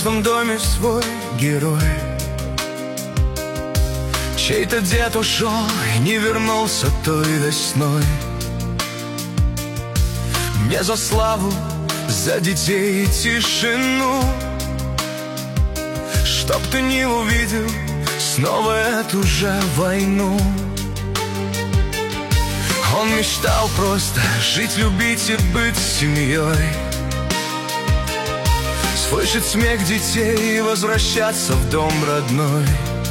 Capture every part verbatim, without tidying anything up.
каждом доме свой герой. Чей-то дед ушел и не вернулся той весной. Не за славу, за детей и тишину, чтоб ты не увидел снова эту же войну. Он мечтал просто жить, любить и быть семьей, слышать смех детей и возвращаться в дом родной.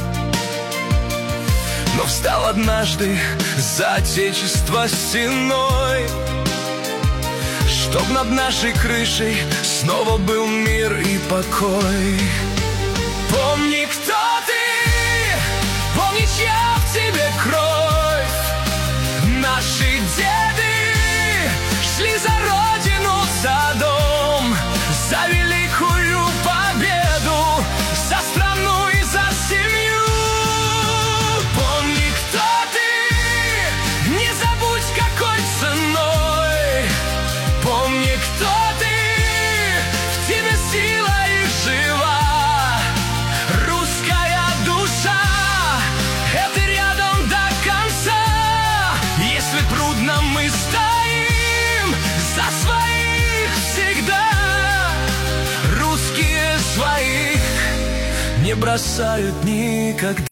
Но встал однажды за отечество стеной, чтоб над нашей крышей снова был мир и покой. Помни, кто ты, помни, чья в тебе кровь. Наши деды шли за родину, за дом, за великую победу, за страну и за семью. Помни, кто ты, не забудь, какой ценой. Помни, кто ты, в тебе сила и жива. Русская душа, это рядом до конца. Если трудно, мы стоим за своих всегда. Русские своих не бросают никогда.